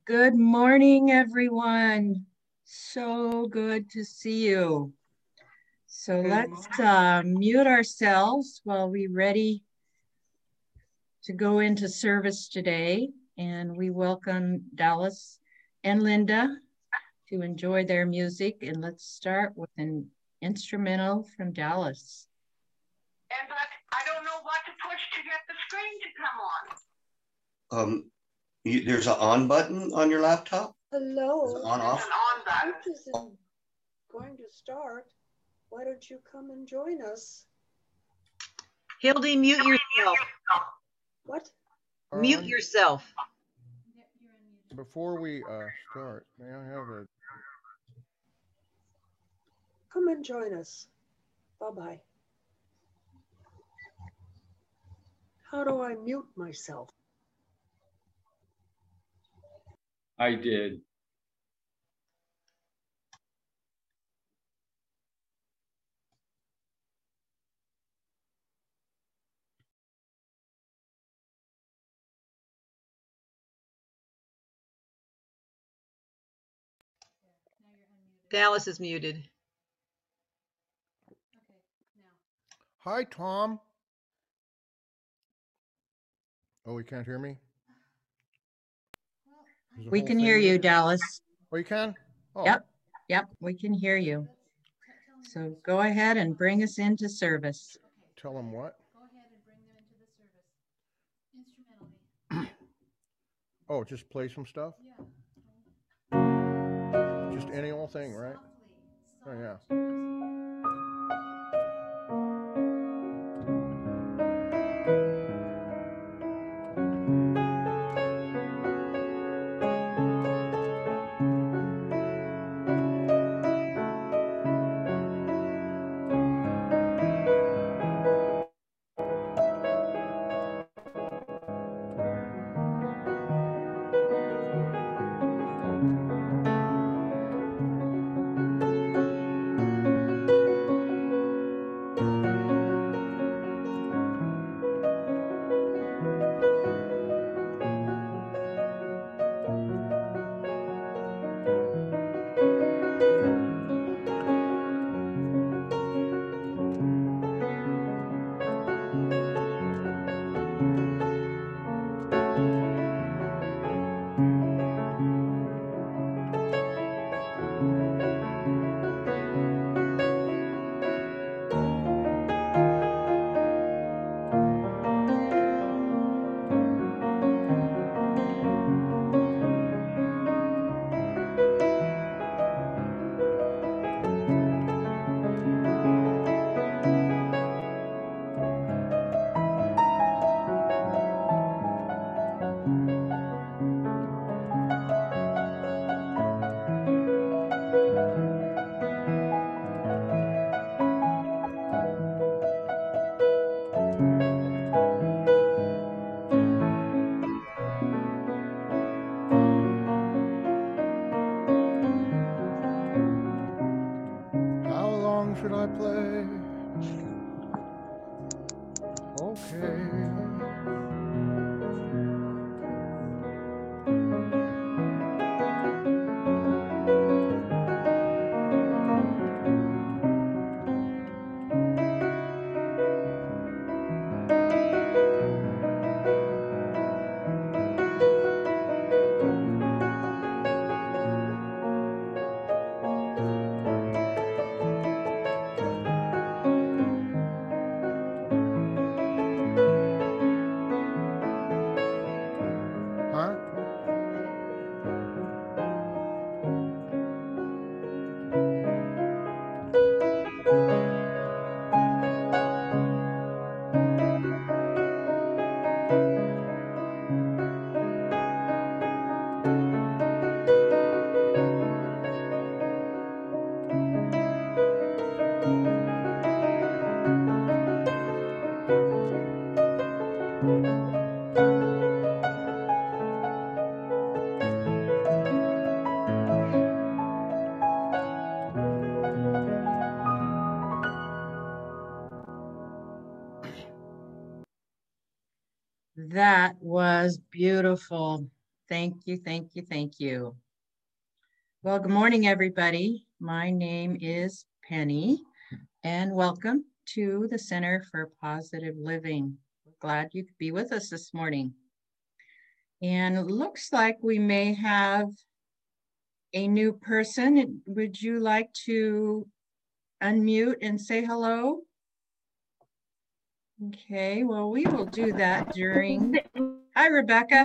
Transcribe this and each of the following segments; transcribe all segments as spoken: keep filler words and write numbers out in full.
Good morning, everyone. So good to see you. So Good let's uh, mute ourselves while we ready to go into service today. And we welcome Dallas and Linda to enjoy their music. And let's start with an instrumental from Dallas. And but I don't know what to push to get the screen to come on. Um, you, there's an on button on your laptop? Hello. On off? It's an on button. This isn't going to start. Why don't you come and join us? Hildy, mute yourself. What? Mute Um, yourself. Before we uh, start, may I have a... Come and join us. Bye-bye. How do I mute myself? I did. Dallas is muted. Okay, now. Hi, Tom. Oh, you can't hear me? We can hear you, Dallas. Oh, you can? Oh. Yep, yep, we can hear you. So go ahead and bring us into service. Tell them what? Go ahead and bring them into the service. Instrumentally. Oh, just play some stuff? Yeah. Just any old thing, right? Softly. Oh, yeah. How long should I play? Okay. Huh? That was beautiful. Thank you, thank you, thank you. Well, good morning, everybody. My name is Penny, and welcome to the Center for Positive Living. Glad you could be with us this morning. And it looks like we may have a new person. Would you like to unmute and say hello? Okay, well, we will do that during... Hi, Rebecca.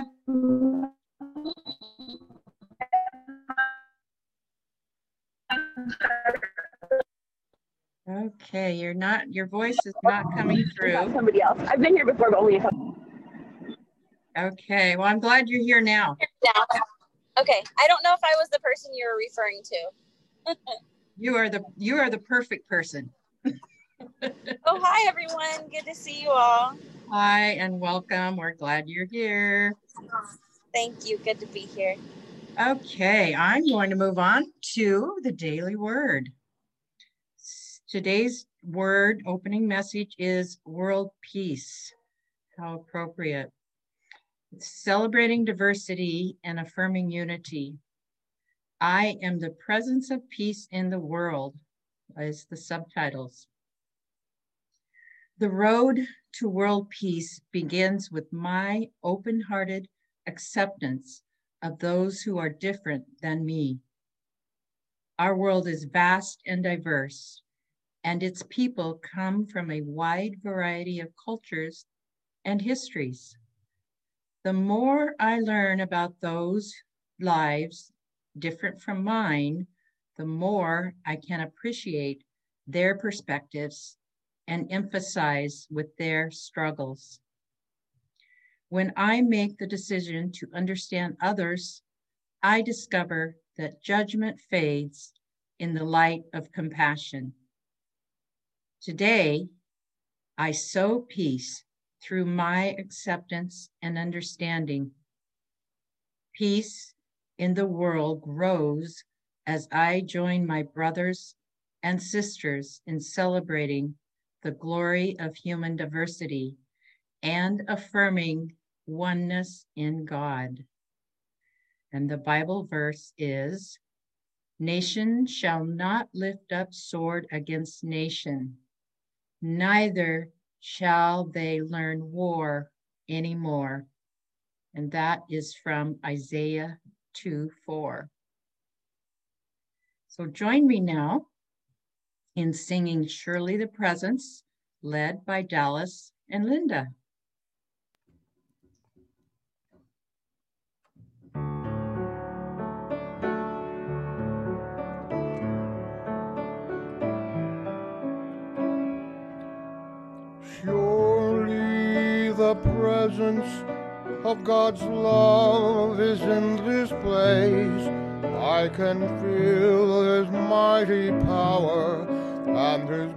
Okay, you're not, your voice is not coming through. Somebody else. I've been here before, but only a couple. Okay, well, I'm glad you're here now. Okay, I don't know if I was the person you were referring to. You are the, you are the perfect person. Oh, hi, everyone. Good to see you all. Hi, and welcome. We're glad you're here. Thank you. Good to be here. Okay, I'm going to move on to the daily word. Today's word opening message is world peace. How appropriate. It's celebrating diversity and affirming unity. I am the presence of peace in the world, as the subtitles. The road to world peace begins with my open-hearted acceptance of those who are different than me. Our world is vast and diverse, and its people come from a wide variety of cultures and histories. The more I learn about those lives different from mine, the more I can appreciate their perspectives and emphasize with their struggles. When I make the decision to understand others, I discover that judgment fades in the light of compassion. Today, I sow peace through my acceptance and understanding. Peace in the world grows as I join my brothers and sisters in celebrating the glory of human diversity and affirming oneness in God. And the Bible verse is, "Nation shall not lift up sword against nation, neither shall they learn war anymore." And that is from Isaiah two four. So join me now in singing Surely the Presence, led by Dallas and Linda. Surely the presence of God's love is in this place. I can feel His mighty power and His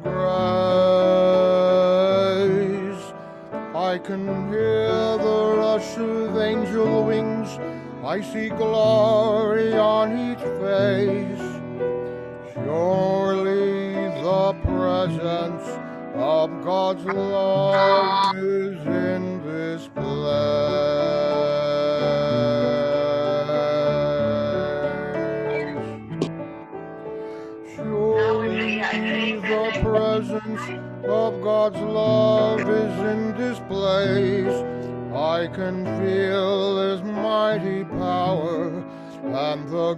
grace. I can hear the rush of angel wings. I see glory on each face. Surely the presence of God's love is in this place. Surely the presence of God's love is in this place. I can feel His mighty power and the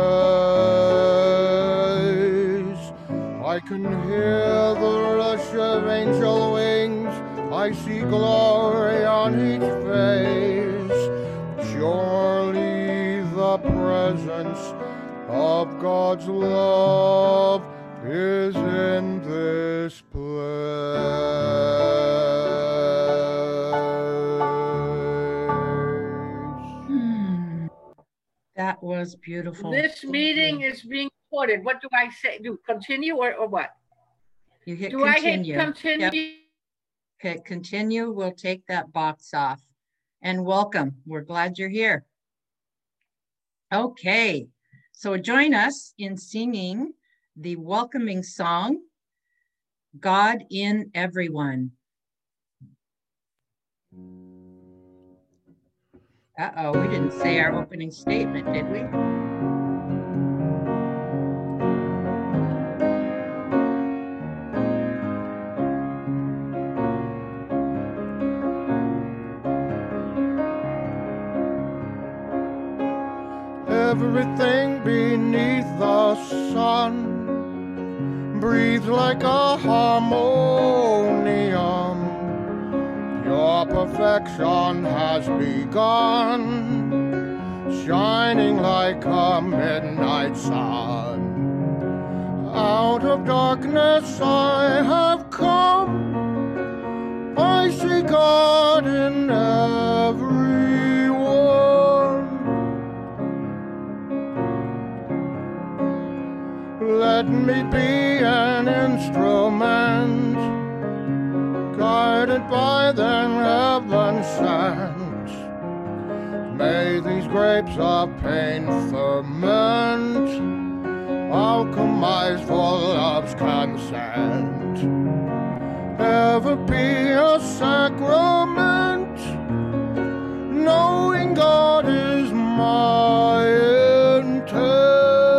grace. I can hear the rush of angel wings. I see glory on each face. Surely the presence of God's love is in this place. Hmm. That was beautiful. This meeting is being recorded. What do I say? Do continue or, or what? You hit Do continue. I hit continue? Yep. Okay, continue. We'll take that box off. And welcome. We're glad you're here. Okay, so join us in singing the welcoming song, God in Everyone. Uh-oh, we didn't say our opening statement, did we? Everything beneath the sun breathes like a harmonium. Your perfection has begun, shining like a midnight sun. Out of darkness I have come, I see God in everyone. Let me be an instrument, guided by the heaven sent. May these grapes of pain ferment, alchemized for love's consent. Ever be a sacrament, knowing God is my intent.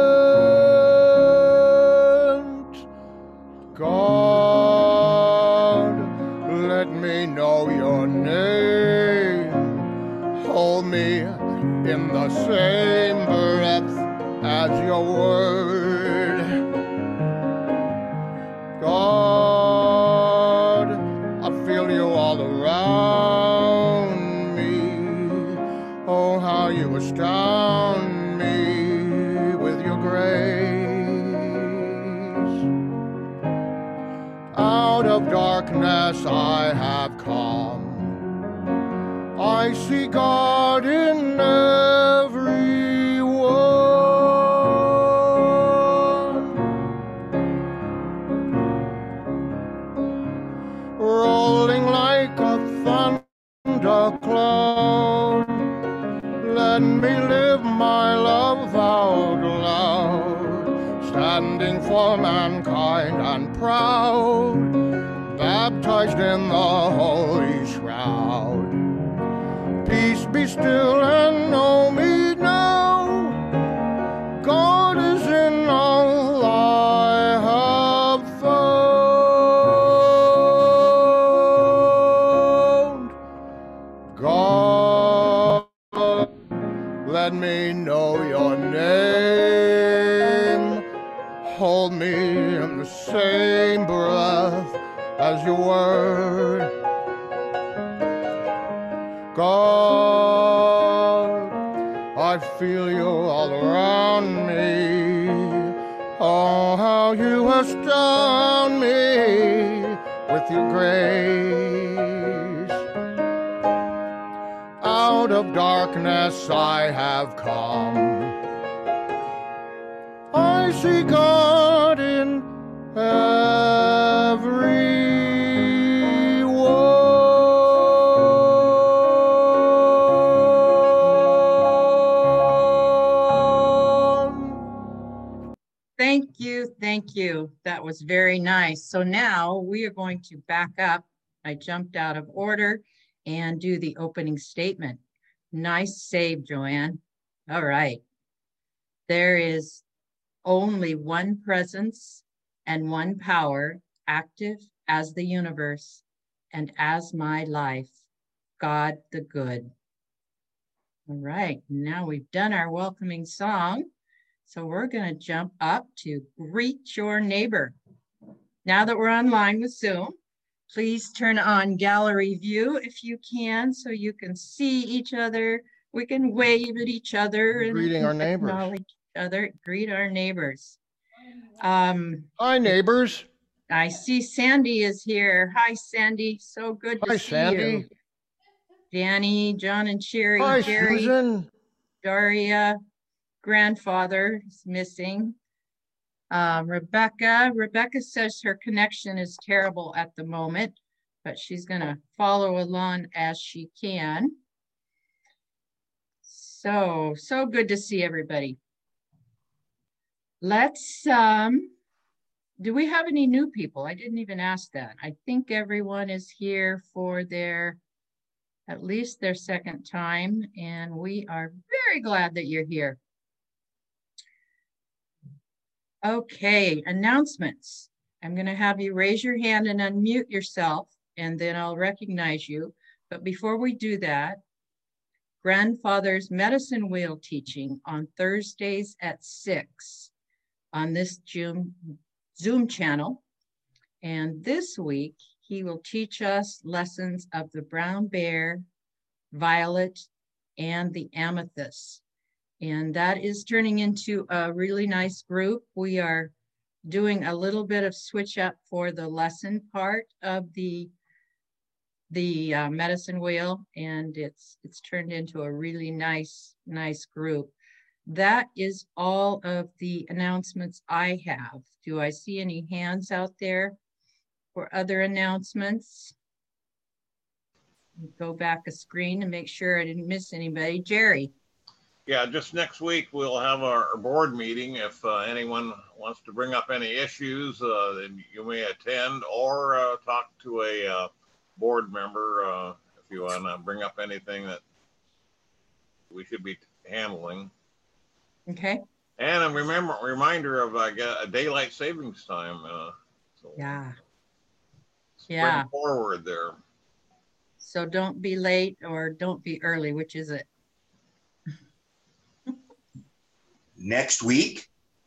God, let me know your name. Hold me in the same breath as your word. God, I feel you all around me. Oh, how you astound me with your grace. Out of darkness I have come, I see God in everyone. Rolling like a thunder cloud, let me live my love out loud, standing for mankind and proud, baptized in the holy shroud. Peace be still and know me now, God is in all I have found. God, let me know your name. Hold me in the same breath as your word. God, I feel you all around me. Oh, how you astound me with your grace. Out of darkness I have come, I see God in everyone. Thank you, thank you. That was very nice. So now we are going to back up. I jumped out of order and do the opening statement. Nice save, Joanne. All right. There is only one presence and one power active as the universe and as my life, God the good. All right, now we've done our welcoming song. So we're going to jump up to greet your neighbor. Now that we're online with Zoom, please turn on gallery view if you can, so you can see each other. We can wave at each other and Greeting our neighbors. acknowledge each other, greet our neighbors. Um, Hi, neighbors. I see Sandy is here. Hi, Sandy. So good to Hi, see Sandy. you. Danny, John and Sherry, Hi, Jerry, Susan. Daria, grandfather is missing. Um, Rebecca, Rebecca says her connection is terrible at the moment, but she's gonna follow along as she can. So, so good to see everybody. Let's, um, do we have any new people? I didn't even ask that. I think everyone is here for their at least their second time, and we are very glad that you're here. Okay, announcements. I'm going to have you raise your hand and unmute yourself, and then I'll recognize you. But before we do that, Grandfather's Medicine Wheel teaching on Thursdays at six on this Zoom, Zoom channel. And this week, he will teach us lessons of the brown bear, violet, and the amethyst. And that is turning into a really nice group. We are doing a little bit of switch up for the lesson part of the, the uh, medicine wheel, and it's, it's turned into a really nice, nice group. That is all of the announcements I have. Do I see any hands out there for other announcements? Go back a screen to make sure I didn't miss anybody. Jerry. Yeah, just next week we'll have our board meeting. If uh, anyone wants to bring up any issues, uh, then you may attend or uh, talk to a uh, board member uh, if you want to bring up anything that we should be handling. Okay. And a remember reminder of uh, a daylight savings time. Uh, so yeah. Yeah. Forward there. So don't be late or don't be early. Which is it? Next week?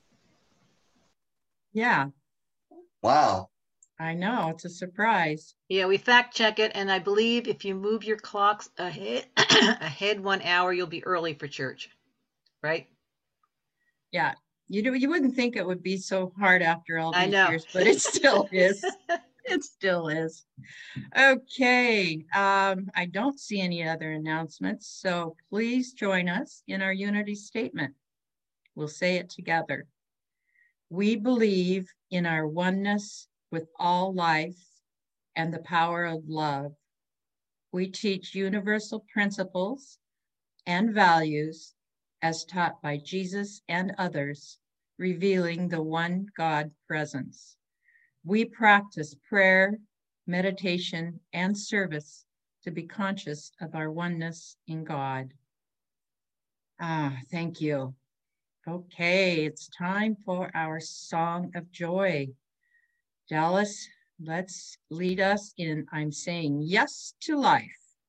Yeah. Wow. I know, it's a surprise. Yeah, we fact check it, and I believe if you move your clocks ahead ahead one hour, you'll be early for church, right? Yeah, you do. You wouldn't think it would be so hard after all these I know. years, but it still is. It still is. Okay, um, I don't see any other announcements, so please join us in our unity statement. We'll say it together. We believe in our oneness with all life and the power of love. We teach universal principles and values as taught by Jesus and others, revealing the one God presence. We practice prayer, meditation, and service to be conscious of our oneness in God. Ah, thank you. Okay, it's time for our song of joy. Dallas, let's lead us in I'm Saying Yes to Life.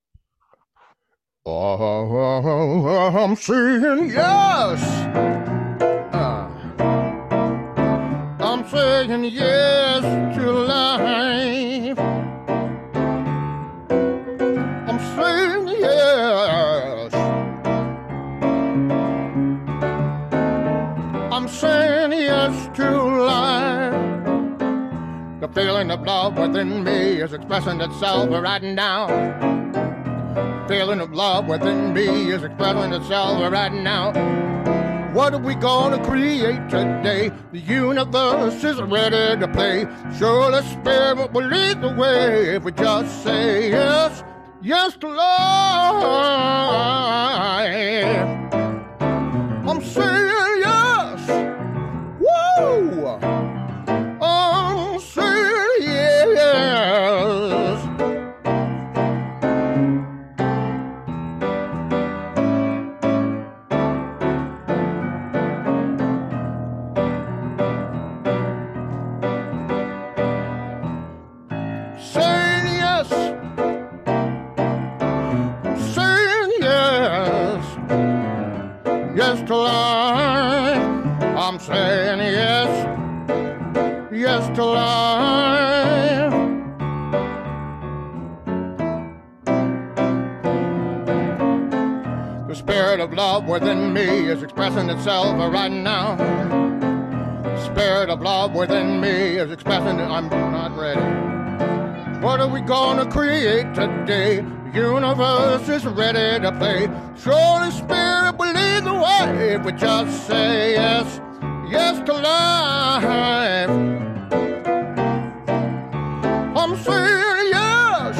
Oh, I'm saying yes. Uh, I'm saying yes to life. I'm saying yes. I'm saying yes to life. The feeling of love within me is expressing itself right now. The feeling of love within me is expressing itself right now. What are we gonna create today? The universe is ready to play. Surely Spirit will lead the way if we just say yes, yes to life. I'm saying yes. Woo! I'm saying yes. Saying yes. Saying yes. Yes to life. I'm saying yes. Yes to life. The spirit of love within me is expressing itself right now. The spirit of love within me is expressing it. I'm not ready. What are we gonna create today? The universe is ready to play. Surely Spirit will lead the way if we just say yes, yes to life. I'm saying yes,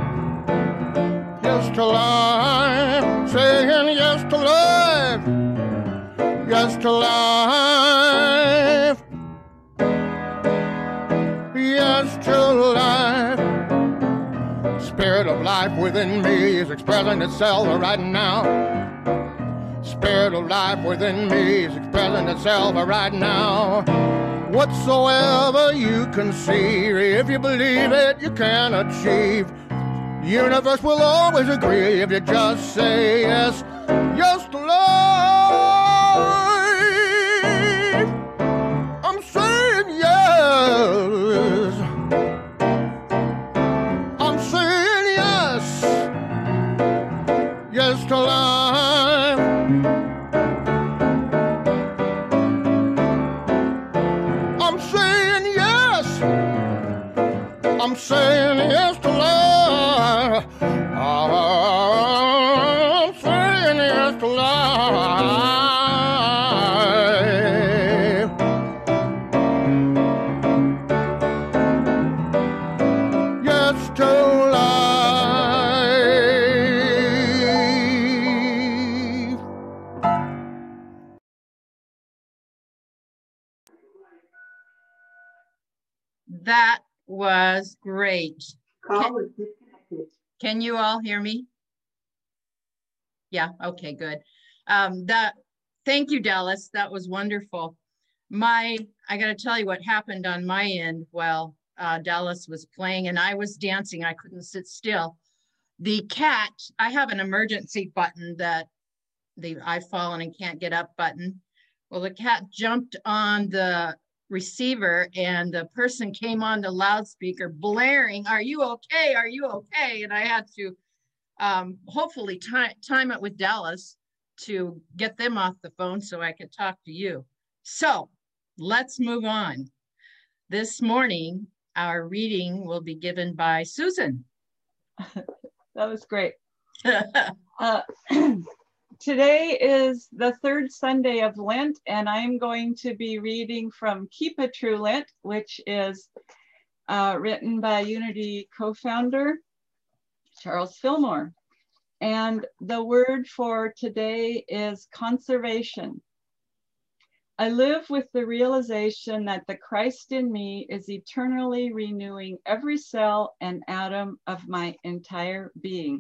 yes to life. Saying yes to life, yes to life, yes to life. Spirit of life within me is expressing itself right now. Spirit of life within me is expressing itself right now. Whatsoever you can see, if you believe it, you can achieve. The universe will always agree if you just say yes, yes to life. I'm saying yes. I'm saying yes, yes to life. I'm saying yes. I'm saying yes to life. I'm saying yes to life. Yes to life. That was great. Can, can you all hear me? Yeah, okay, good. Um, that, thank you, Dallas. That was wonderful. My, I gotta tell you what happened on my end while uh, Dallas was playing and I was dancing. I couldn't sit still. The cat, I have an emergency button that the I've fallen and can't get up button. Well, the cat jumped on the receiver and the person came on the loudspeaker blaring, "Are you okay? Are you okay?" And I had to um, hopefully time, time it with Dallas to get them off the phone so I could talk to you. So let's move on. This morning, our reading will be given by Susan. That was great. uh, Today is the third Sunday of Lent, and I'm going to be reading from Keep a True Lent, which is uh, written by Unity co-founder Charles Fillmore. And the word for today is conservation. I live with the realization that the Christ in me is eternally renewing every cell and atom of my entire being.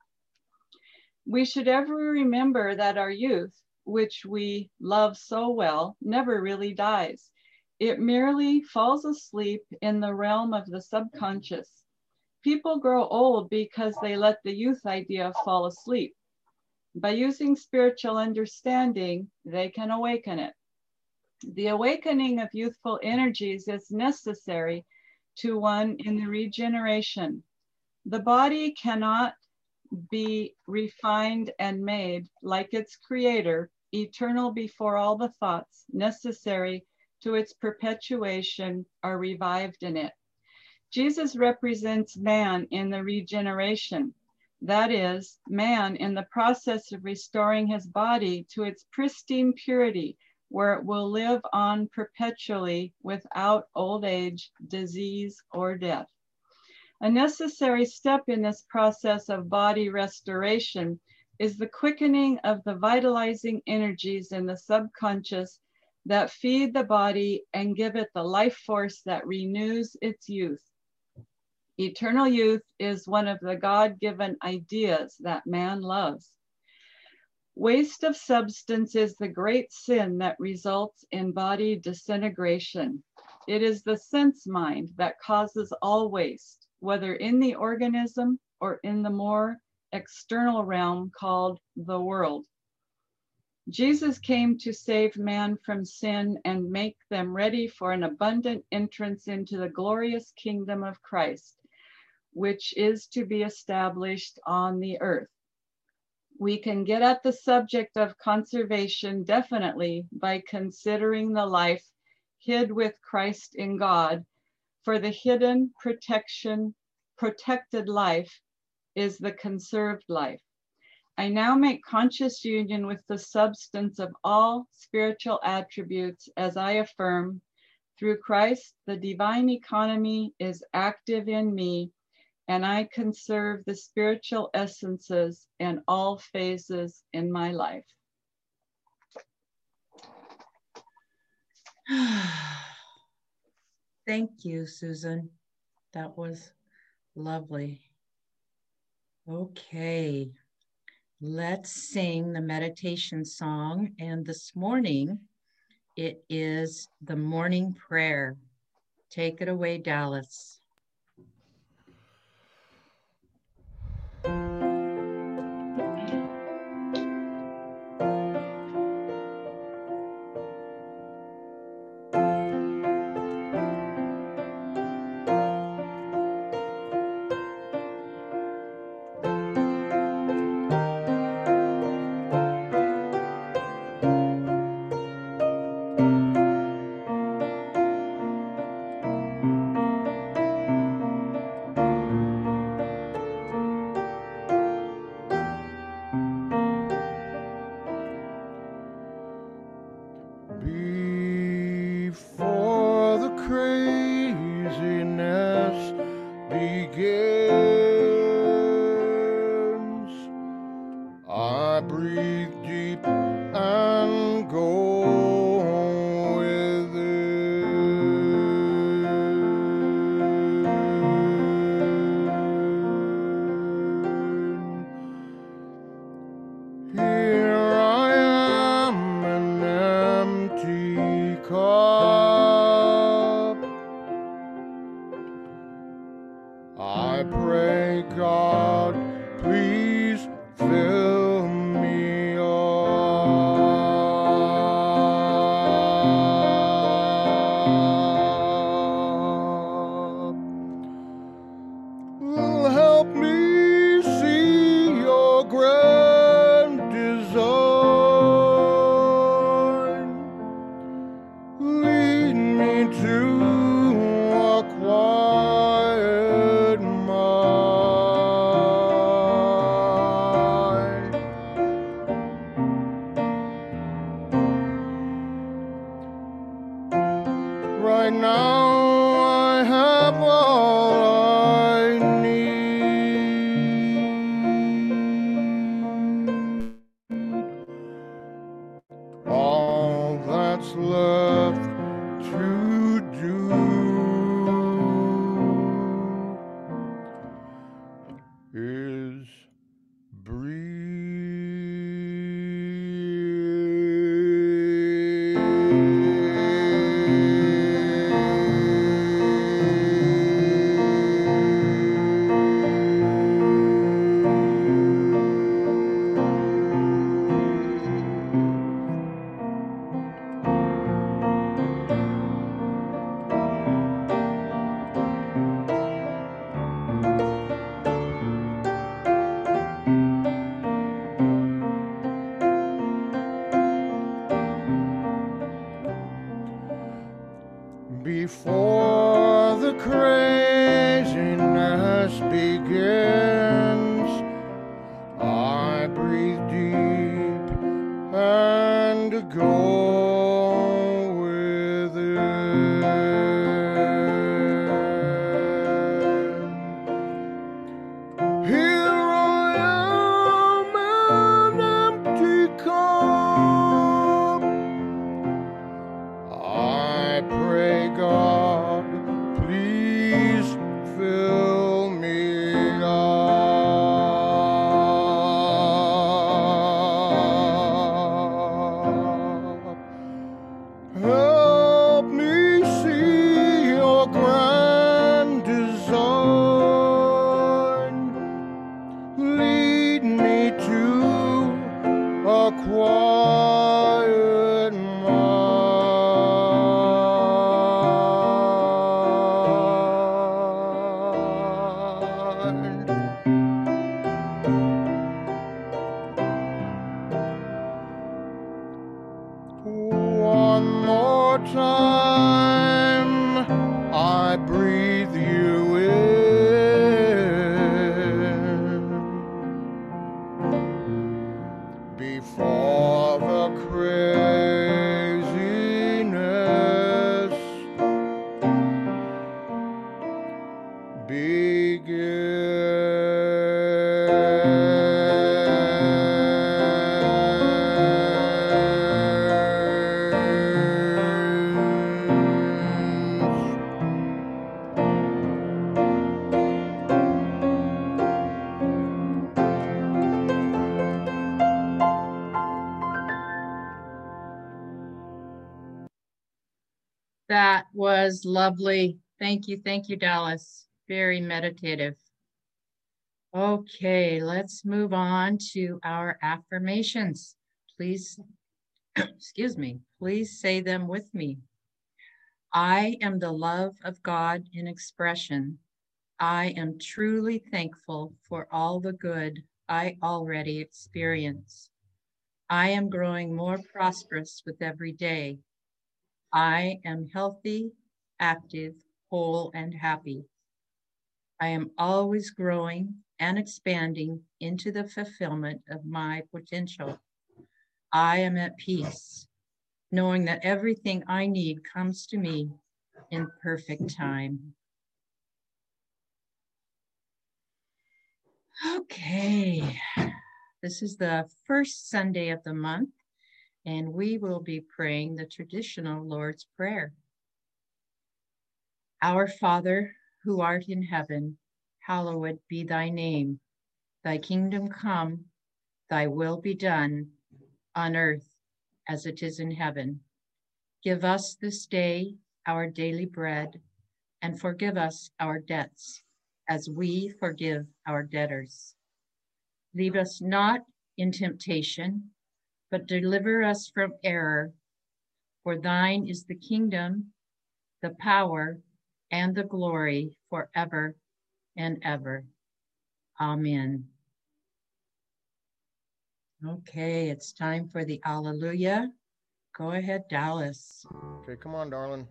We should ever remember that our youth, which we love so well, never really dies. It merely falls asleep in the realm of the subconscious. People grow old because they let the youth idea fall asleep. By using spiritual understanding, they can awaken it. The awakening of youthful energies is necessary to one in the regeneration. The body cannot be refined and made like its creator, eternal before all the thoughts necessary to its perpetuation are revived in it. Jesus represents man in the regeneration. That is, man in the process of restoring his body to its pristine purity, where it will live on perpetually without old age, disease, or death. A necessary step in this process of body restoration is the quickening of the vitalizing energies in the subconscious that feed the body and give it the life force that renews its youth. Eternal youth is one of the God-given ideas that man loves. Waste of substance is the great sin that results in body disintegration. It is the sense mind that causes all waste, whether in the organism or in the more external realm called the world. Jesus came to save man from sin and make them ready for an abundant entrance into the glorious kingdom of Christ, which is to be established on the earth. We can get at the subject of conservation definitely by considering the life hid with Christ in God, for the hidden protection, protected life is the conserved life. I now make conscious union with the substance of all spiritual attributes as I affirm, through Christ, the divine economy is active in me, and I conserve the spiritual essences in all phases in my life. Thank you, Susan. That was lovely. Okay, let's sing the meditation song. And this morning, it is the morning prayer. Take it away, Dallas. Before the craziness begins, I breathe deep and go within. Here I am, an empty cup. I pray, God, please fill me up. Help me see your grand design. Lead me to a quiet mind. Right now I have all I need. All that's left to do is before the craziness begins. I breathe deep and go within. Here I am, an empty cup. I pray, God, please fill me up. Help me see your grand design. Lead me to a quiet mind. One more time, I breathe you in. Before the craziness begins. That was lovely. Thank you. Thank you, Dallas. Very meditative. Okay, let's move on to our affirmations. Please, excuse me, please say them with me. I am the love of God in expression. I am truly thankful for all the good I already experience. I am growing more prosperous with every day. I am healthy, active, whole, and happy. I am always growing and expanding into the fulfillment of my potential. I am at peace, knowing that everything I need comes to me in perfect time. Okay, this is the first Sunday of the month, and we will be praying the traditional Lord's Prayer. Our Father, who art in heaven, hallowed be thy name. Thy kingdom come, thy will be done, on earth as it is in heaven. Give us this day our daily bread, and forgive us our debts, as we forgive our debtors. Lead us not in temptation, but deliver us from error. For thine is the kingdom, the power, and the glory forever and ever. Amen. Okay, it's time for the Alleluia. Go ahead, Dallas. Okay, come on, darling.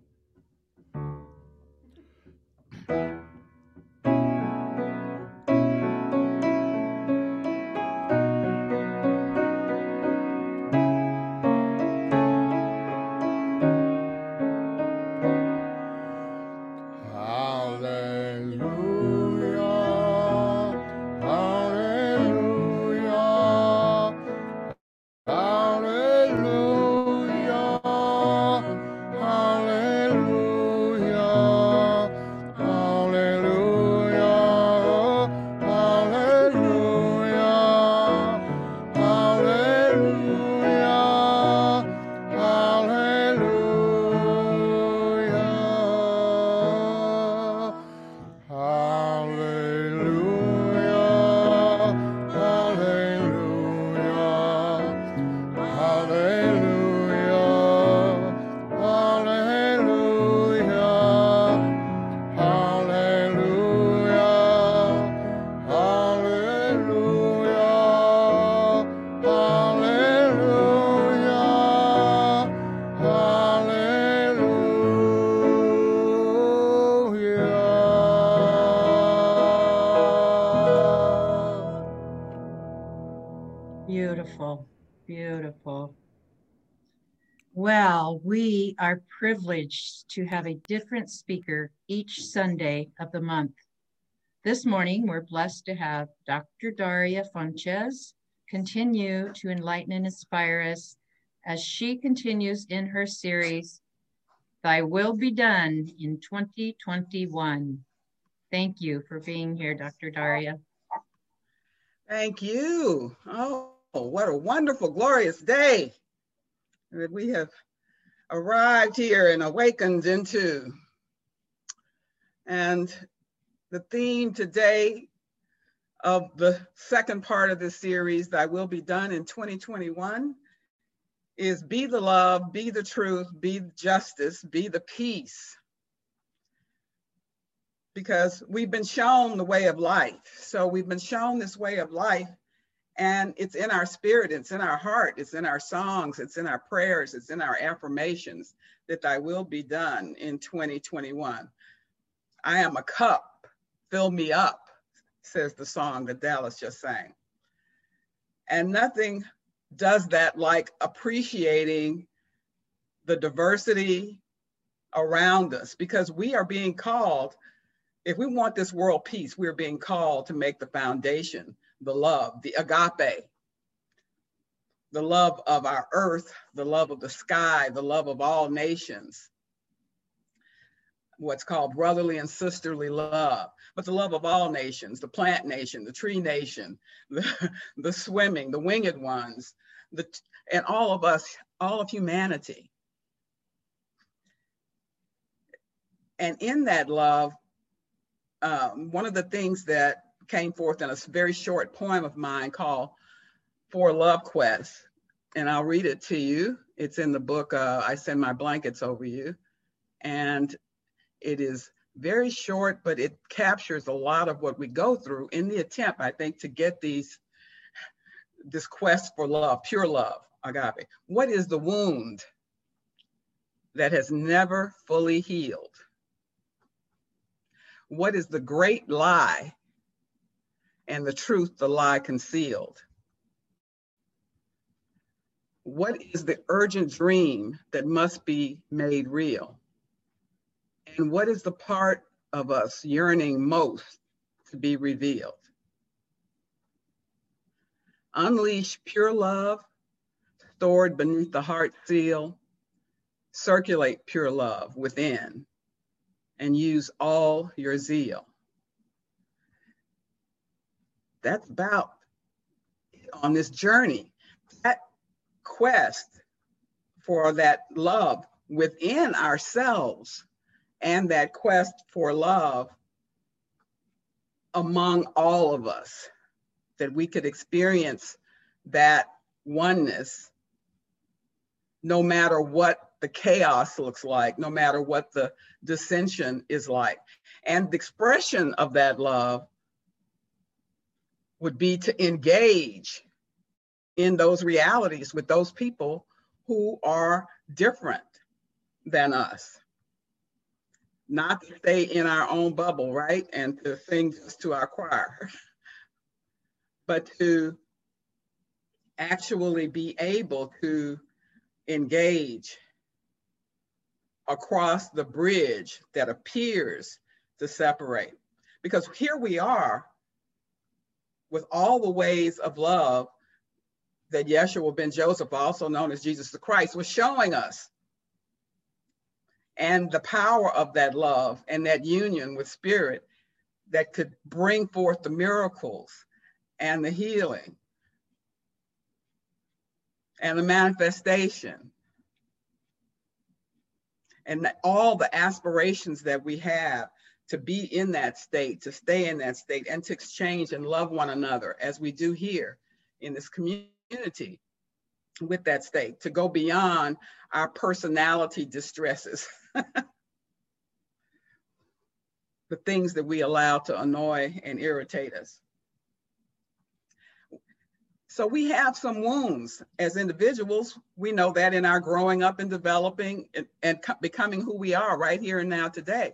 Beautiful, beautiful. Well, we are privileged to have a different speaker each Sunday of the month. This morning, we're blessed to have Doctor Daria Fuentes continue to enlighten and inspire us as she continues in her series, Thy Will Be Done in twenty twenty-one. Thank you for being here, Doctor Daria. Thank you. Oh, what a wonderful, glorious day that we have arrived here and awakened into. And the theme today of the second part of this series, Thy Will Be Done in twenty twenty-one, is be the love, be the truth, be the justice, be the peace. Because we've been shown the way of life. So we've been shown this way of life, and it's in our spirit, it's in our heart, it's in our songs, it's in our prayers, it's in our affirmations that thy will be done in twenty twenty-one. I am a cup, fill me up, says the song that Dallas just sang. And nothing does that like appreciating the diversity around us, because we are being called, if we want this world peace, we're being called to make the foundation, the love, the agape, the love of our earth, the love of the sky, the love of all nations, what's called brotherly and sisterly love, but the love of all nations, the plant nation, the tree nation, the, the swimming, the winged ones, the, and all of us, all of humanity. And in that love, um, one of the things that came forth in a very short poem of mine called For Love Quest, and I'll read it to you. It's in the book, uh, I Send My Blankets Over You. And it is very short, but it captures a lot of what we go through in the attempt, I think, to get these, this quest for love, pure love, agape. What is the wound that has never fully healed? What is the great lie and the truth the lie concealed? What is the urgent dream that must be made real? And what is the part of us yearning most to be revealed? Unleash pure love stored beneath the heart seal. Circulate pure love within and use all your zeal. That's about it on this journey. That quest for that love within ourselves and that quest for love among all of us, that we could experience that oneness no matter what the chaos looks like, no matter what the dissension is like. And the expression of that love would be to engage in those realities with those people who are different than us. Not to stay in our own bubble, right? And to sing just to our choir, but to actually be able to engage across the bridge that appears to separate. Because here we are with all the ways of love that Yeshua ben Joseph, also known as Jesus the Christ, was showing us. And the power of that love and that union with spirit that could bring forth the miracles and the healing and the manifestation and all the aspirations that we have to be in that state, to stay in that state, and to exchange and love one another as we do here in this community with that state, to go beyond our personality distresses, the things that we allow to annoy and irritate us. So we have some wounds as individuals. We know that in our growing up and developing and, and becoming who we are right here and now today.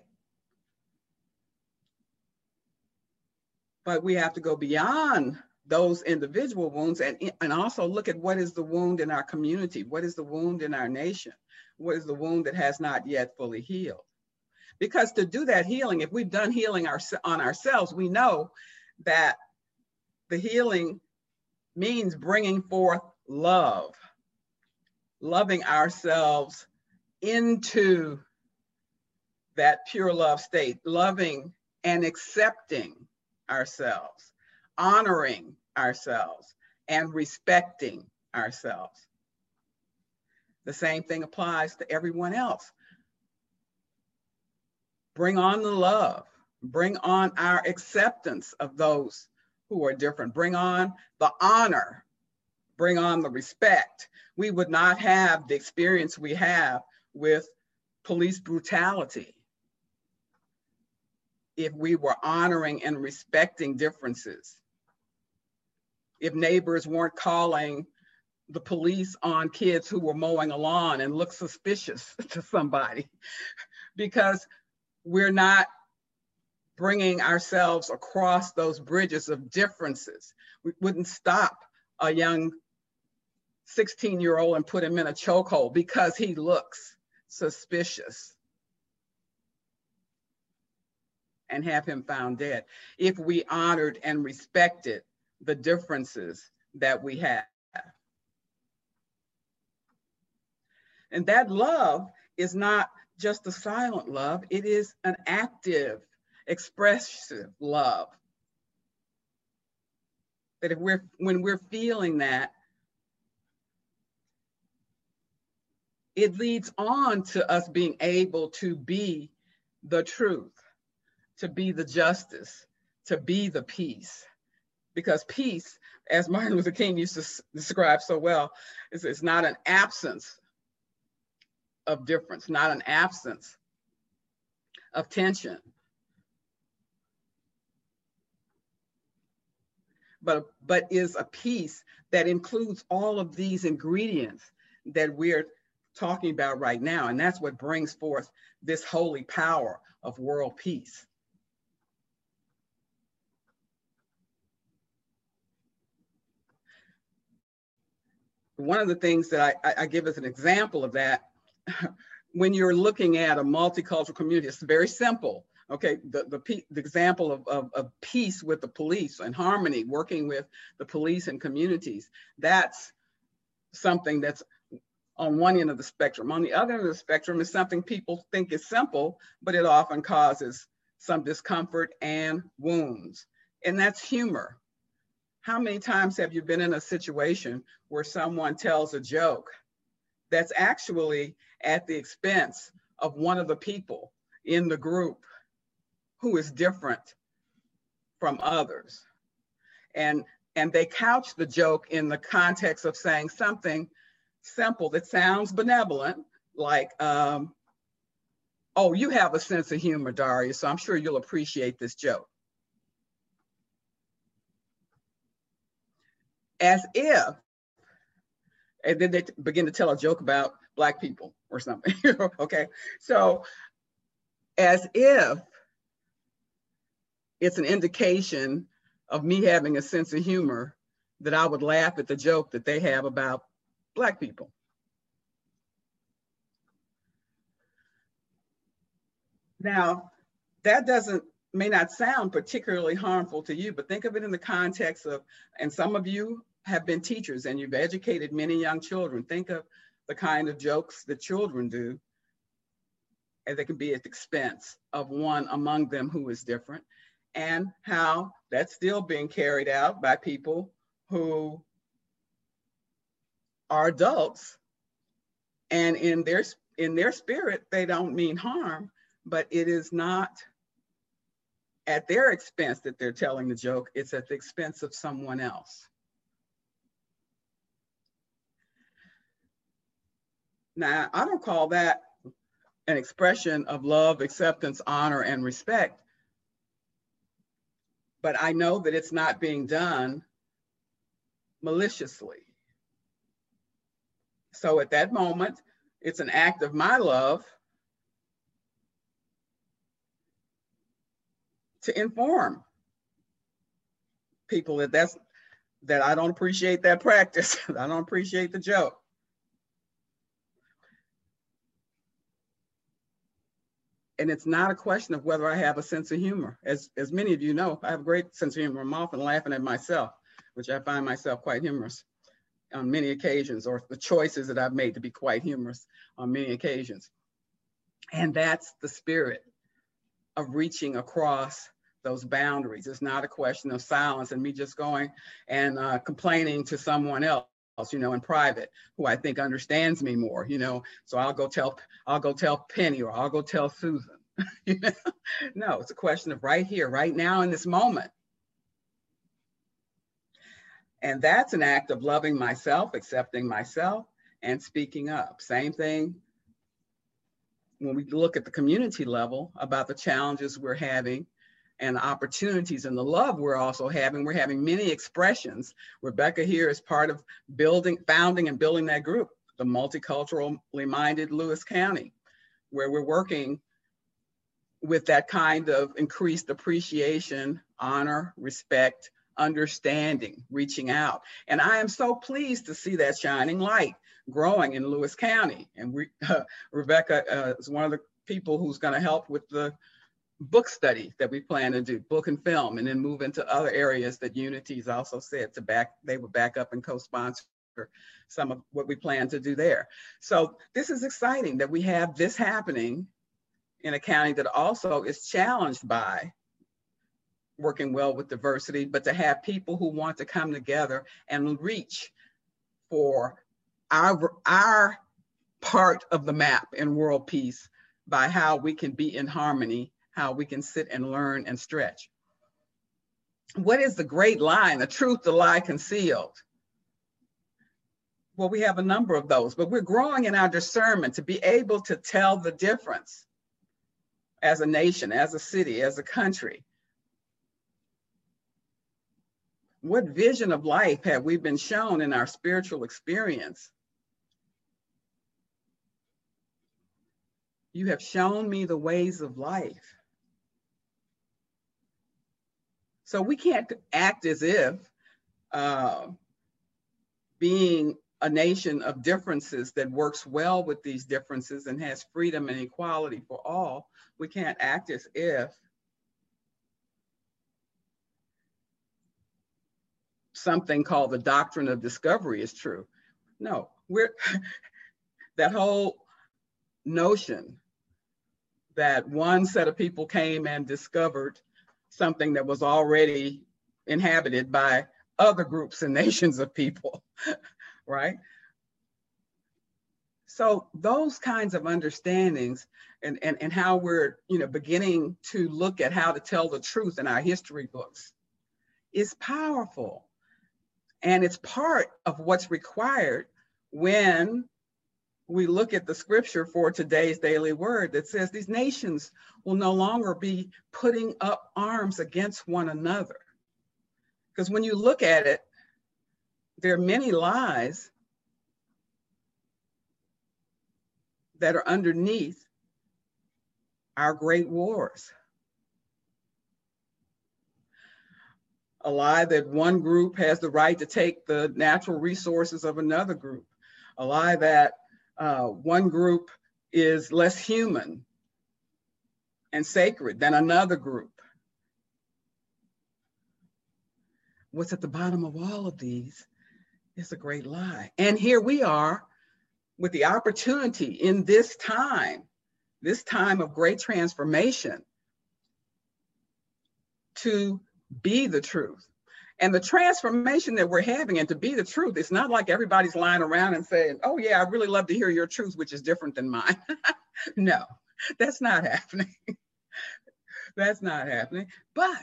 But we have to go beyond those individual wounds and, and also look at what is the wound in our community, what is the wound in our nation, what is the wound that has not yet fully healed. Because to do that healing, if we've done healing our, on ourselves, we know that the healing means bringing forth love, loving ourselves into that pure love state, loving and accepting ourselves, honoring ourselves, and respecting ourselves. The same thing applies to everyone else. Bring on the love, bring on our acceptance of those who are different, bring on the honor, bring on the respect. We would not have the experience we have with police brutality if we were honoring and respecting differences. If neighbors weren't calling the police on kids who were mowing a lawn and looked suspicious to somebody, because we're not bringing ourselves across those bridges of differences. We wouldn't stop a young sixteen year old and put him in a chokehold because he looks suspicious and have him found dead, if we honored and respected the differences that we have. And that love is not just a silent love, it is an active, expressive love. That if we're, when we're feeling that, it leads on to us being able to be the truth, to be the justice, to be the peace. Because peace, as Martin Luther King used to describe so well, is it's not an absence of difference, not an absence of tension, but, but is a peace that includes all of these ingredients that we're talking about right now. And that's what brings forth this holy power of world peace. One of the things that I, I give as an example of that, when you're looking at a multicultural community, it's very simple. Okay, the, the, the example of, of, of peace with the police and harmony, working with the police and communities, that's something that's on one end of the spectrum. On the other end of the spectrum is something people think is simple, but it often causes some discomfort and wounds, and that's humor. How many times have you been in a situation where someone tells a joke that's actually at the expense of one of the people in the group who is different from others? And, and they couch the joke in the context of saying something simple that sounds benevolent, like, um, oh, you have a sense of humor, Daria, so I'm sure you'll appreciate this joke. As if, and then they begin to tell a joke about Black people or something, okay? So as if it's an indication of me having a sense of humor that I would laugh at the joke that they have about Black people. Now, that doesn't, may not sound particularly harmful to you, but think of it in the context of, and some of you have been teachers and you've educated many young children. Think of the kind of jokes that children do, and they can be at the expense of one among them who is different, and how that's still being carried out by people who are adults, and in their, in their spirit, they don't mean harm, but it is not at their expense that they're telling the joke, it's at the expense of someone else. Now, I don't call that an expression of love, acceptance, honor, and respect, but I know that it's not being done maliciously. So at that moment, it's an act of my love to inform people that that's, that I don't appreciate that practice. I don't appreciate the joke. And it's not a question of whether I have a sense of humor. As, as many of you know, I have a great sense of humor. I'm often laughing at myself, which I find myself quite humorous on many occasions, or the choices that I've made to be quite humorous on many occasions. And that's the spirit of reaching across those boundaries. It's not a question of silence and me just going and uh, complaining to someone else, you know, in private, who I think understands me more, you know. So I'll go tell, I'll go tell Penny, or I'll go tell Susan. No, it's a question of right here, right now, in this moment. And that's an act of loving myself, accepting myself, and speaking up. Same thing when we look at the community level about the challenges we're having and the opportunities and the love we're also having. We're having many expressions. Rebecca here is part of building, founding and building that group, the Multiculturally Minded Lewis County, where we're working with that kind of increased appreciation, honor, respect, understanding, reaching out. And I am so pleased to see that shining light growing in Lewis County. And we, uh, Rebecca uh, is one of the people who's going to help with the book study that we plan to do, book and film, and then move into other areas that Unity's also said to back, they would back up and co-sponsor some of what we plan to do there. So this is exciting that we have this happening in a county that also is challenged by working well with diversity, but to have people who want to come together and reach for our, our part of the map in world peace by how we can be in harmony, how we can sit and learn and stretch. What is the great lie and the truth, the lie concealed? Well, we have a number of those, but we're growing in our discernment to be able to tell the difference as a nation, as a city, as a country. What vision of life have we been shown in our spiritual experience? You have shown me the ways of life. So we can't act as if uh, being a nation of differences that works well with these differences and has freedom and equality for all, we can't act as if something called the doctrine of discovery is true. No, we're that whole notion that one set of people came and discovered something that was already inhabited by other groups and nations of people, right? So those kinds of understandings and, and, and how we're, you know, beginning to look at how to tell the truth in our history books is powerful. And it's part of what's required when we look at the scripture for today's daily word that says these nations will no longer be putting up arms against one another. Because when you look at it, there are many lies that are underneath our great wars. A lie that one group has the right to take the natural resources of another group. A lie that uh, one group is less human and sacred than another group. What's at the bottom of all of these is a great lie. And here we are with the opportunity in this time, this time of great transformation, to be the truth. And the transformation that we're having and to be the truth, it's not like everybody's lying around and saying, oh yeah, I'd really love to hear your truth, which is different than mine. No, that's not happening. That's not happening. But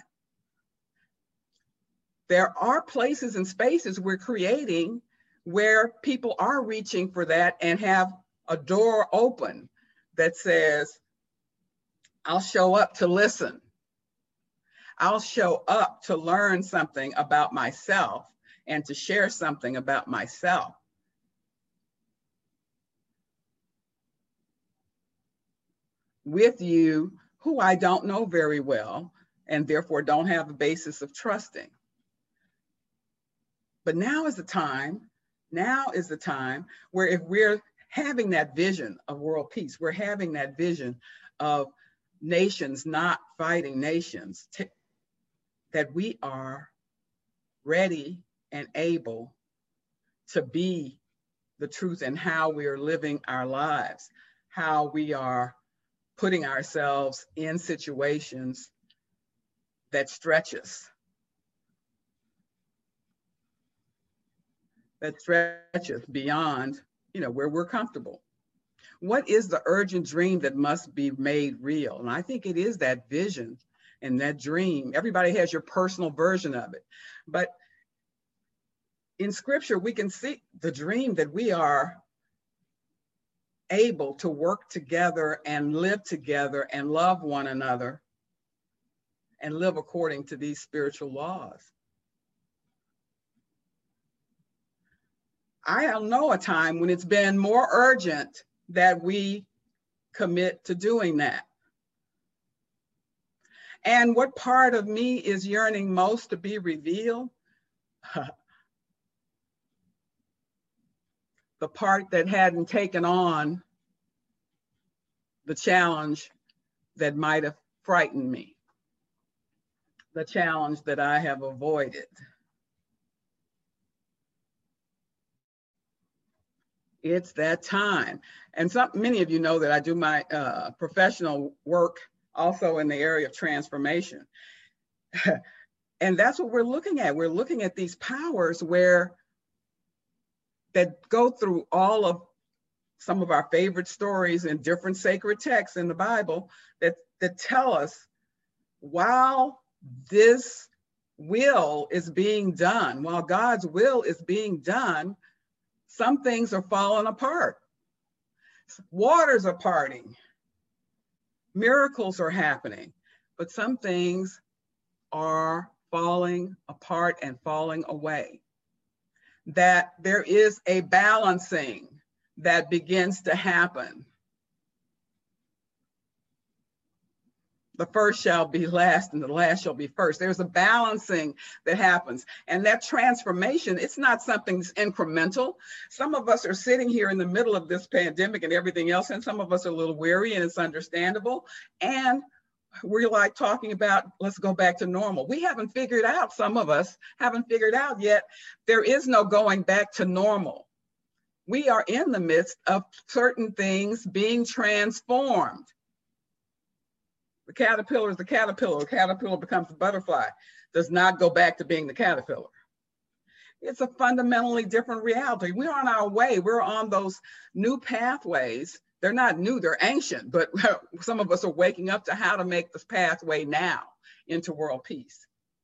there are places and spaces we're creating where people are reaching for that and have a door open that says, I'll show up to listen. I'll show up to learn something about myself and to share something about myself. With you, who I don't know very well, and therefore don't have a basis of trusting. But now is the time, now is the time where if we're having that vision of world peace, we're having that vision of nations not fighting nations, that we are ready and able to be the truth in how we are living our lives, how we are putting ourselves in situations that stretch us, that stretch us beyond, you know, where we're comfortable. What is the urgent dream that must be made real? And I think it is that vision and that dream. Everybody has your personal version of it. But in scripture, we can see the dream that we are able to work together and live together and love one another and live according to these spiritual laws. I don't know a time when it's been more urgent that we commit to doing that. And what part of me is yearning most to be revealed? The part that hadn't taken on the challenge that might have frightened me, the challenge that I have avoided. It's that time. And some, many of you know that I do my uh, professional work also in the area of transformation. And that's what we're looking at. We're looking at these powers where that go through all of some of our favorite stories in different sacred texts in the Bible that, that tell us while this will is being done, while God's will is being done, some things are falling apart. Waters are parting. Miracles are happening, but some things are falling apart and falling away. That there is a balancing that begins to happen. The first shall be last and the last shall be first. There's a balancing that happens. And that transformation, it's not something that's incremental. Some of us are sitting here in the middle of this pandemic and everything else, and some of us are a little weary, and it's understandable. And we're like talking about, let's go back to normal. We haven't figured out, some of us haven't figured out yet, there is no going back to normal. We are in the midst of certain things being transformed. The caterpillar is the caterpillar. The caterpillar becomes the butterfly, does not go back to being the caterpillar. It's a fundamentally different reality. We're on our way. We're on those new pathways. They're not new, they're ancient, but some of us are waking up to how to make this pathway now into world peace.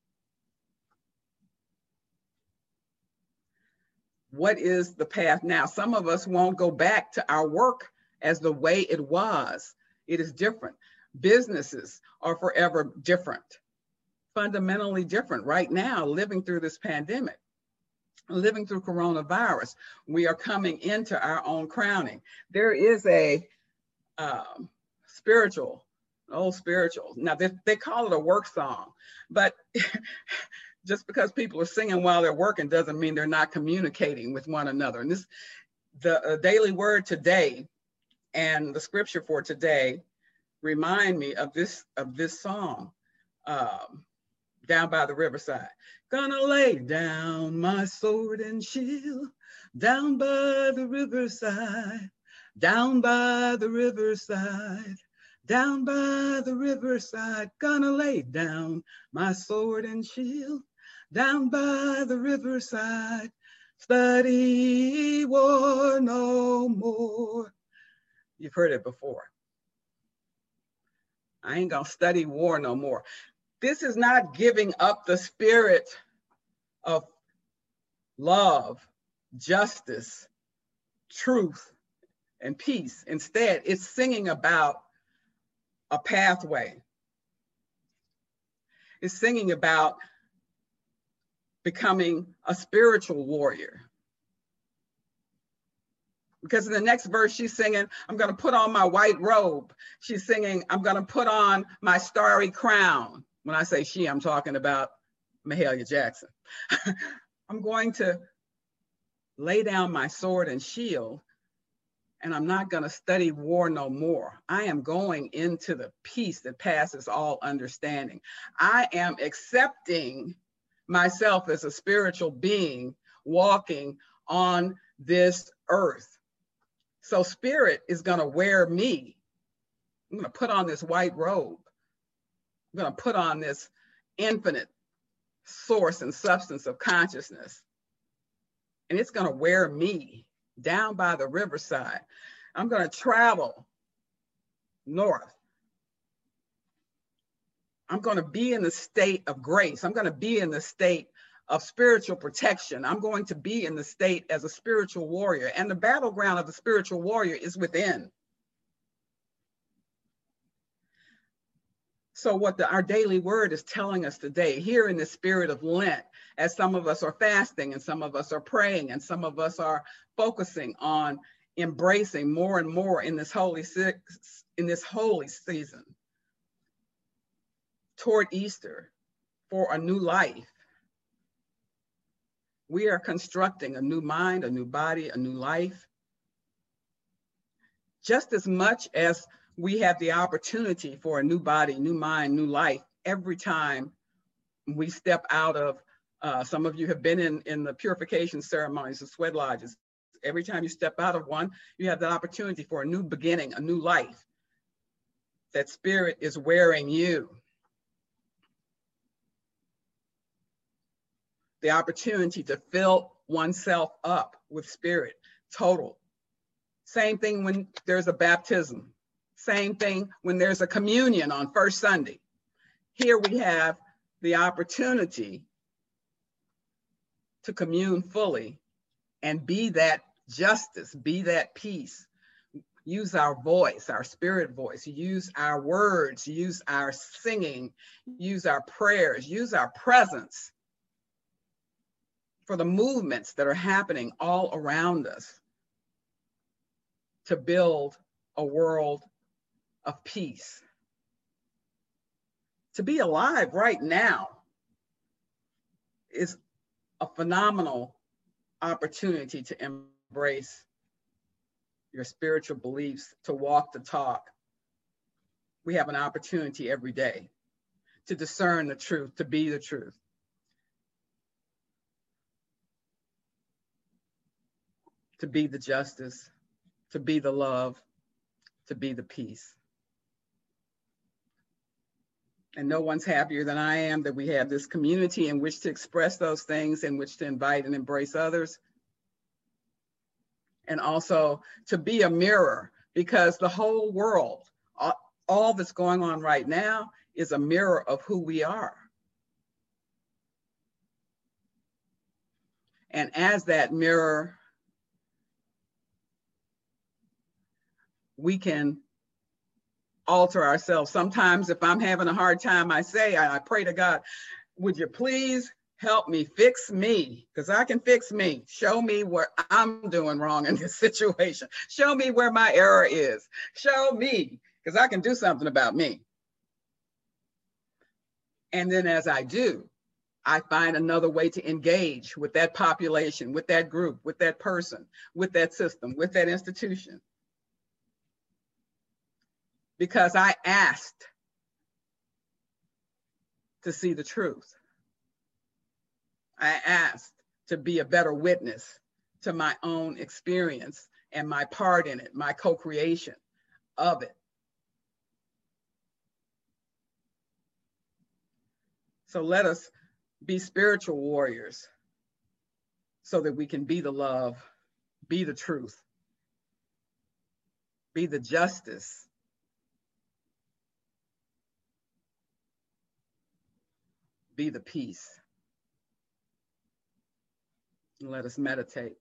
What is the path now? Some of us won't go back to our work as the way it was. It is different. Businesses are forever different, fundamentally different right now, living through this pandemic, living through coronavirus. We are coming into our own crowning. There is a um, spiritual, old spiritual. Now they, they call it a work song, but just because people are singing while they're working doesn't mean they're not communicating with one another. And this, the uh, daily word today and the scripture for today remind me of this, of this song, um, Down by the Riverside. Gonna lay down my sword and shield, down by the riverside, down by the riverside, down by the riverside. Gonna lay down my sword and shield, down by the riverside, study war no more. You've heard it before. I ain't gonna study war no more. This is not giving up the spirit of love, justice, truth, and peace. Instead, it's singing about a pathway. It's singing about becoming a spiritual warrior. Because in the next verse, she's singing, I'm gonna put on my white robe. She's singing, I'm gonna put on my starry crown. When I say she, I'm talking about Mahalia Jackson. I'm going to lay down my sword and shield, and I'm not gonna study war no more. I am going into the peace that passes all understanding. I am accepting myself as a spiritual being walking on this earth. So spirit is gonna wear me. I'm gonna put on this white robe. I'm gonna put on this infinite source and substance of consciousness. And it's gonna wear me down by the riverside. I'm gonna travel north. I'm gonna be in the state of grace. I'm gonna be in the state of spiritual protection. I'm going to be in the state as a spiritual warrior, and the battleground of the spiritual warrior is within. So what the, our daily word is telling us today, here in the spirit of Lent, as some of us are fasting and some of us are praying and some of us are focusing on embracing more and more in this holy, in this holy season toward Easter for a new life. We are constructing a new mind, a new body, a new life. Just as much as we have the opportunity for a new body, new mind, new life every time we step out of, uh, some of you have been in, in the purification ceremonies, the sweat lodges. Every time you step out of one, you have that opportunity for a new beginning, a new life. That spirit is wearing you. The opportunity to fill oneself up with spirit, total Same thing when there's a baptism. Same thing when there's a communion on first Sunday. Here we have the opportunity to commune fully and be that justice, be that peace. Use our voice, our spirit voice, use our words, use our singing, use our prayers, use our presence for the movements that are happening all around us to build a world of peace. To be alive right now is a phenomenal opportunity to embrace your spiritual beliefs, to walk the talk. We have an opportunity every day to discern the truth, to be the truth. To be the justice, to be the love, to be the peace. And no one's happier than I am that we have this community in which to express those things, in which to invite and embrace others. And also to be a mirror, because the whole world, all, all that's going on right now is a mirror of who we are. And as that mirror, we can alter ourselves. Sometimes if I'm having a hard time, I say, I, I pray to God, would you please help me, fix me, because I can fix me. Show me where I'm doing wrong in this situation. Show me where my error is. Show me, because I can do something about me. And then as I do, I find another way to engage with that population, with that group, with that person, with that system, with that institution. Because I asked to see the truth. I asked to be a better witness to my own experience and my part in it, my co-creation of it. So let us be spiritual warriors so that we can be the love, be the truth, be the justice, be the peace. And let us meditate.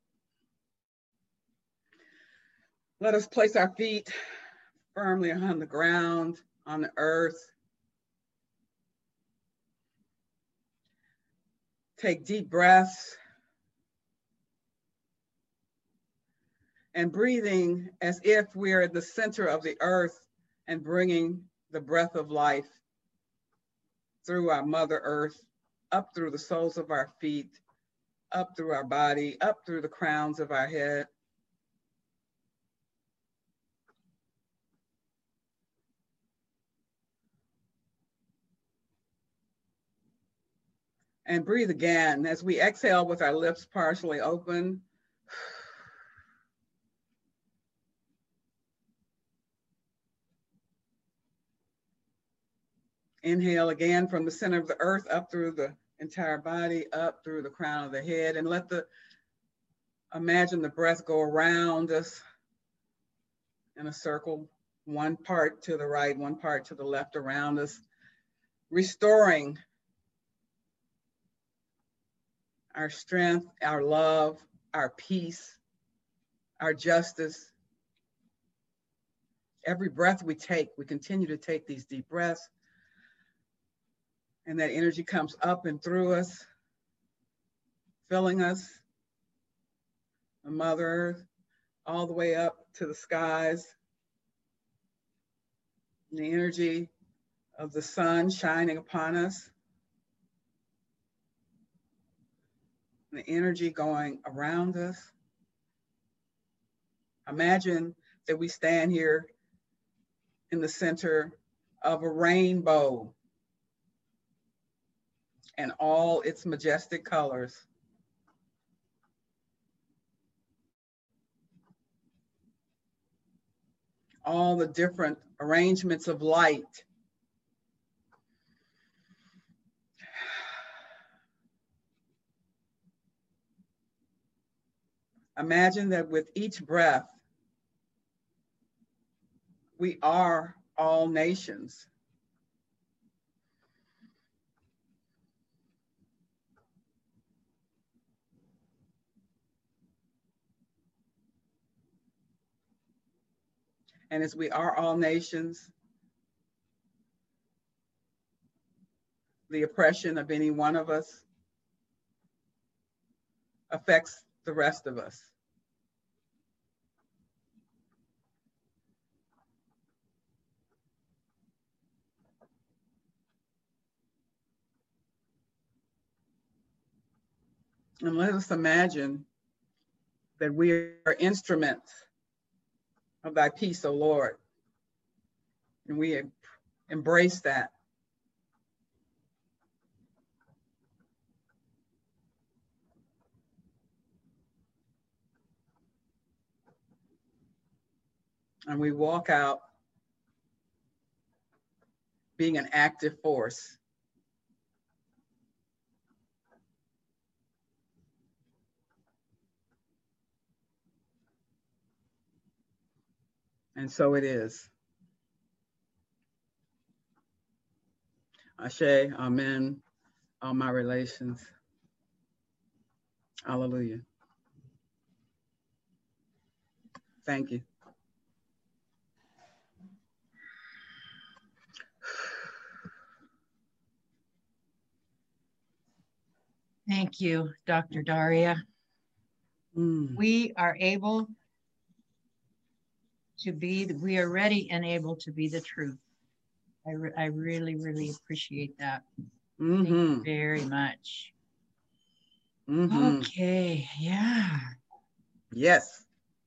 Let us place our feet firmly on the ground, on the earth. Take deep breaths. And breathing as if we are at the center of the earth and bringing the breath of life through our Mother Earth, up through the soles of our feet, up through our body, up through the crowns of our head. And breathe again as we exhale with our lips partially open. Inhale again from the center of the earth up through the entire body, up through the crown of the head, and let the, imagine the breath go around us in a circle, one part to the right, one part to the left around us, restoring our strength, our love, our peace, our justice. Every breath we take, we continue to take these deep breaths, and that energy comes up and through us, filling us, the Mother Earth, all the way up to the skies. And the energy of the sun shining upon us. And the energy going around us. Imagine that we stand here in the center of a rainbow and all its majestic colors. All the different arrangements of light. Imagine that with each breath, we are all nations. And as we are all nations, the oppression of any one of us affects the rest of us. And let us imagine that we are instruments of thy peace, O Lord. And we embrace that. And we walk out being an active force. And so it is. Ashe, amen, all my relations. Hallelujah. Thank you. Thank you, Doctor Daria. Mm. We are able to be, we are ready and able to be the truth. I, re I really, really appreciate that. Mm-hmm. Thank you very much. Mm-hmm. Okay, yeah. Yes.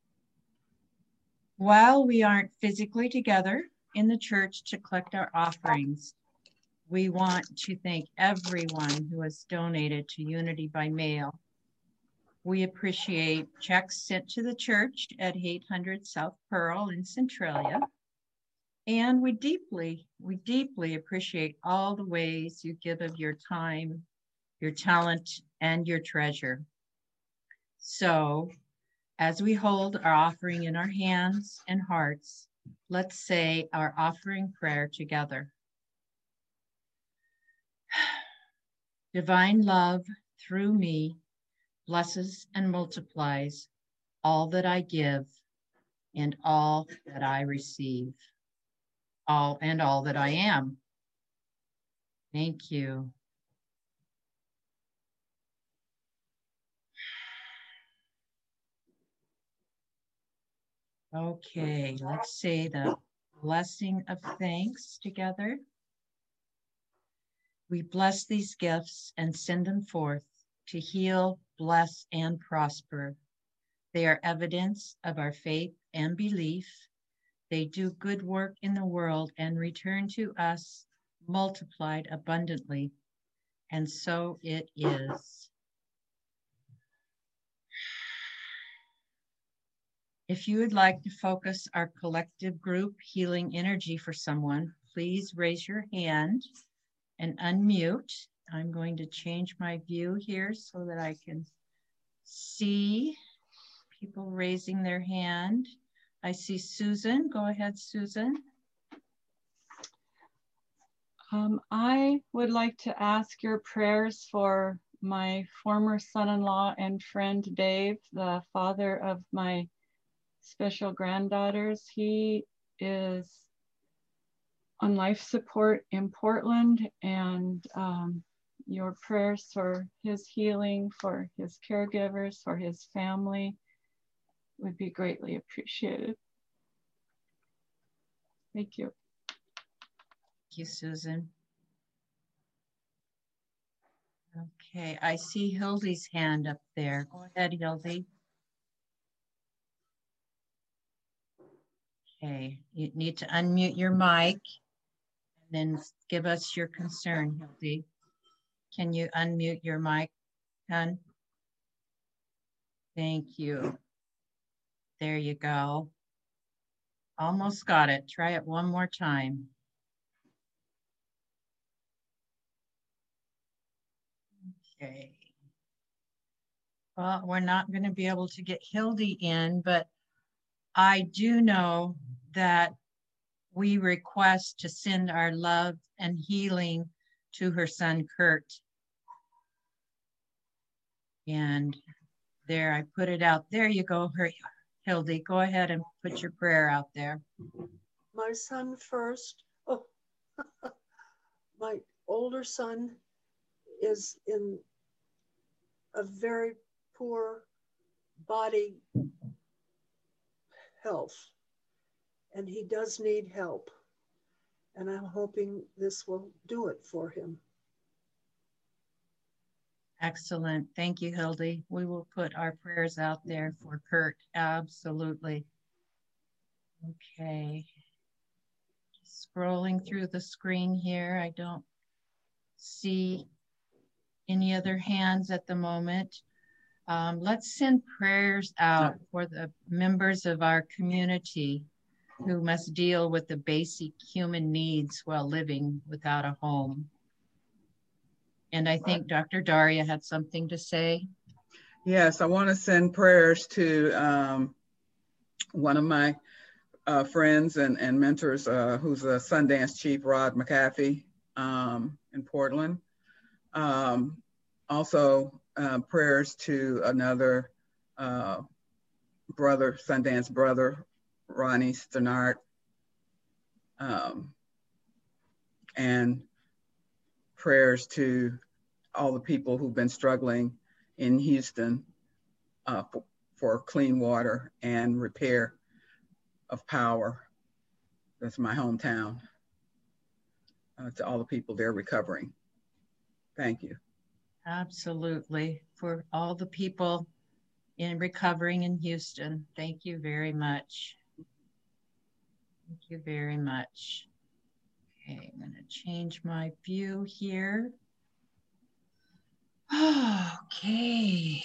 While we aren't physically together in the church to collect our offerings, we want to thank everyone who has donated to Unity by mail. We appreciate checks sent to the church at eight hundred South Pearl in Centralia. And we deeply, we deeply appreciate all the ways you give of your time, your talent, and your treasure. So, as we hold our offering in our hands and hearts, let's say our offering prayer together. Divine love through me blesses and multiplies all that I give and all that I receive, all and all that I am. Thank you. Okay, let's say the blessing of thanks together. We bless these gifts and send them forth to heal, bless, and prosper. They are evidence of our faith and belief. They do good work in the world and return to us multiplied abundantly. And so it is. If you would like to focus our collective group healing energy for someone, please raise your hand and unmute. I'm going to change my view here so that I can see people raising their hand. I see Susan. Go ahead, Susan. Um, I would like to ask your prayers for my former son-in-law and friend, Dave, the father of my special granddaughters. He is on life support in Portland, and um, your prayers for his healing, for his caregivers, for his family would be greatly appreciated. Thank you. Thank you, Susan. Okay, I see Hildy's hand up there. Go ahead, Hildy. Okay, you need to unmute your mic and then give us your concern, Hildy. Can you unmute your mic, hon? Thank you. There you go. Almost got it. Try it one more time. Okay. Well, we're not going to be able to get Hildy in, but I do know that we request to send our love and healing to her son, Kurt. And there, I put it out. There you go, Hildy. Go ahead and put your prayer out there. My son first. Oh, my older son is in a very poor body health, and he does need help. And I'm hoping this will do it for him. Excellent. Thank you, Hildy. We will put our prayers out there for Kurt. Absolutely. Okay. Scrolling through the screen here, I don't see any other hands at the moment. Um, let's send prayers out for the members of our community who must deal with the basic human needs while living without a home. And I think Doctor Daria had something to say. Yes, I want to send prayers to um, one of my uh, friends and, and mentors, uh, who's a Sundance chief, Rod McAfee, um, in Portland. Um, also, uh, prayers to another uh, brother, Sundance brother, Ronnie Stannard, um, and prayers to all the people who've been struggling in Houston uh, for, for clean water and repair of power. That's my hometown. Uh, to all the people there recovering. Thank you. Absolutely. For all the people in recovering in Houston, thank you very much. Thank you very much. Okay, I'm going to change my view here. Okay.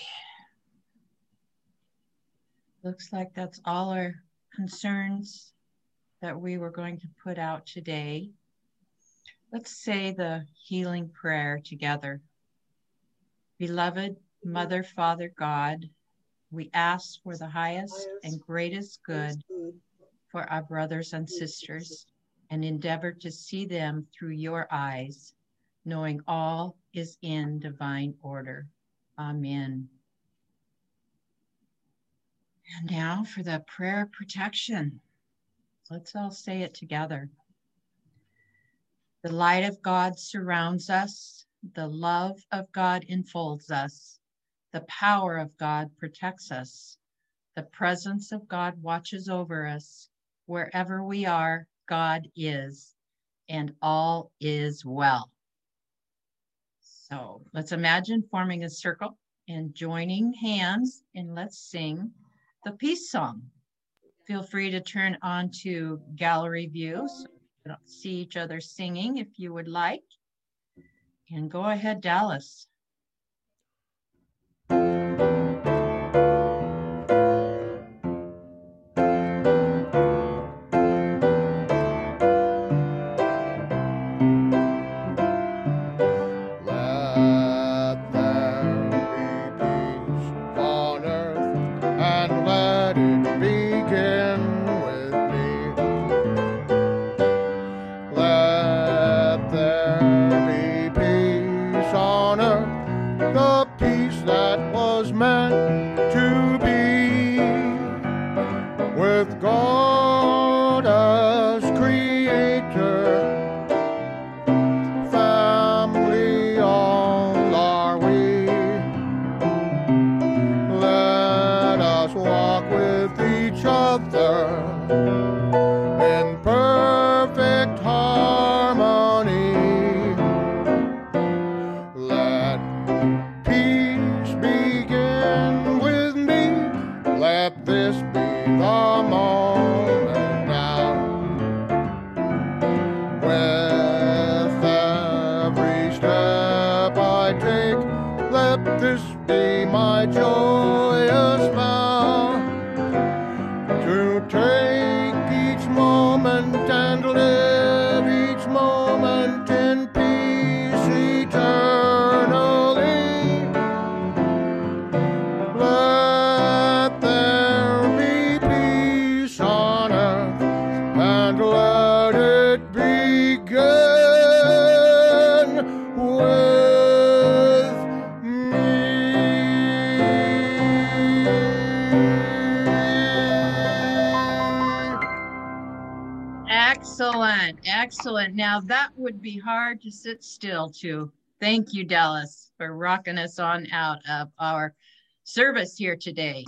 Looks like that's all our concerns that we were going to put out today. Let's say the healing prayer together. Beloved Mother, Father, God, we ask for the highest and greatest good for our brothers and sisters, and endeavor to see them through your eyes, knowing all is in divine order. Amen. And now for the prayer of protection. Let's all say it together. The light of God surrounds us. The love of God enfolds us. The power of God protects us. The presence of God watches over us. Wherever we are, God is, and all is well. So let's imagine forming a circle and joining hands, and let's sing the peace song. Feel free to turn on to gallery view so you don't see each other singing if you would like. And go ahead, Dallas. And let it begin with Excellent, excellent. Now that would be hard to sit still to. Thank you, Dallas, for rocking us on out of our service here today.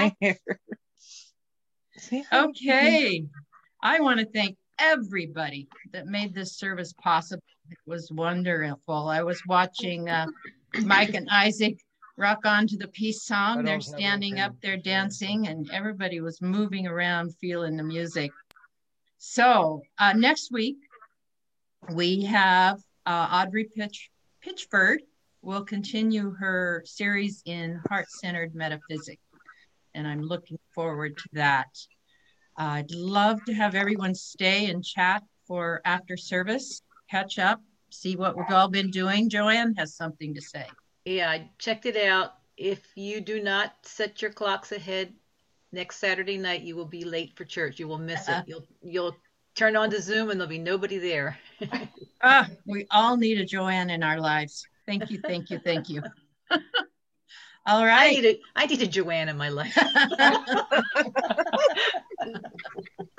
Okay, I want to thank everybody that made this service possible. It was wonderful. I was watching uh, Mike and Isaac rock on to the peace song. They're standing up there dancing, and everybody was moving around feeling the music. So uh, next week, we have uh, Audrey Pitch, Pitchford will continue her series in heart-centered metaphysics, and I'm looking forward to that. Uh, I'd love to have everyone stay and chat for after service, catch up, see what we've all been doing. Joanne has something to say. Yeah, I checked it out. If you do not set your clocks ahead, next Saturday night, you will be late for church. You will miss it. You'll you'll turn on to Zoom and there'll be nobody there. Ah, we all need a Joanne in our lives. Thank you, thank you, thank you. All right. I need a, I need a Joanne in my life.